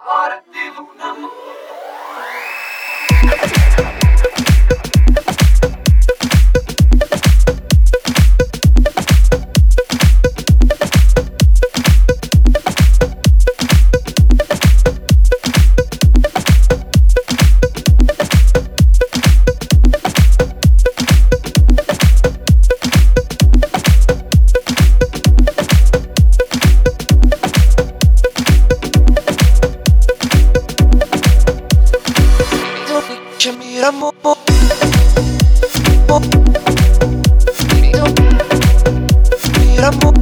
آره دیوونم. که میرم و میرم و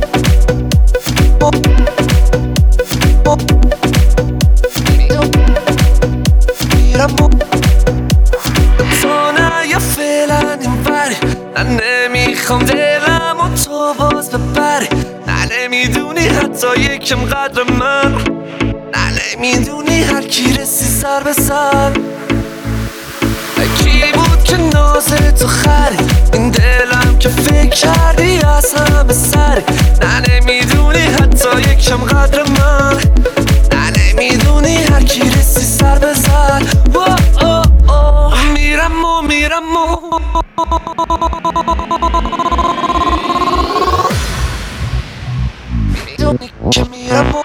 میرم و تو نه یا فعلا این بری نه نمیخوام دلم و تو باز ببری نه نمیدونی حتی یکم قدر من نه نمیدونی هر کی رسی سر به سر کی بود که نازه تو خری این دلم که فکر کردی از همه سری نه نمیدونی حتی یکم قدر من نه نمیدونی هر کی رسی سر بزن میرم و میرم و میدونی که میرم و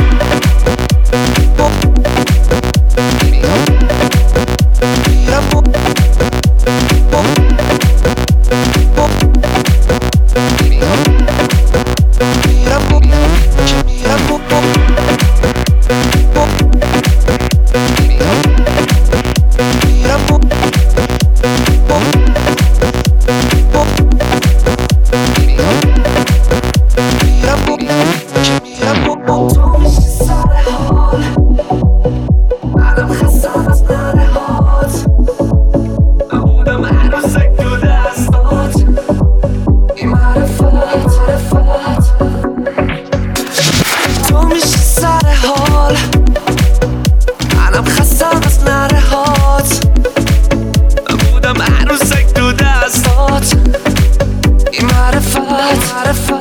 منم خستم از نرهات بودم عروسک تو دستات این معرفت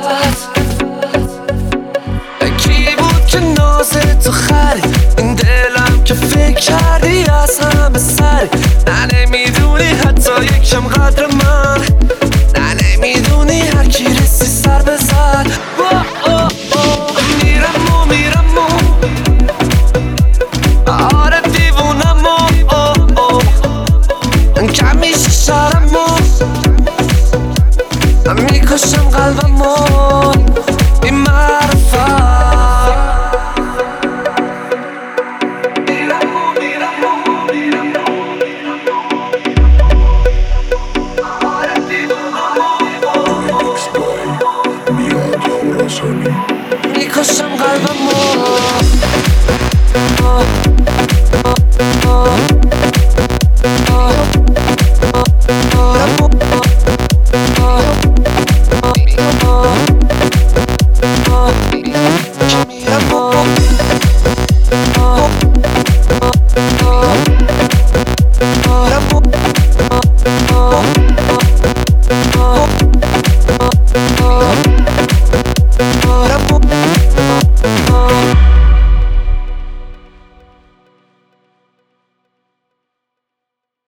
کی بود که نازه تو خری این دلم که فکر کردی از همه سری نه نمیدونی حتی یکم قدر من نه نمیدونی هر کی رسی سر بزن میرم و میرم و آره دیوونم و کمیش شرم و میکشم قلبم و این معرفت میرم و میرم و آره دیوونم و میکشم قلبم و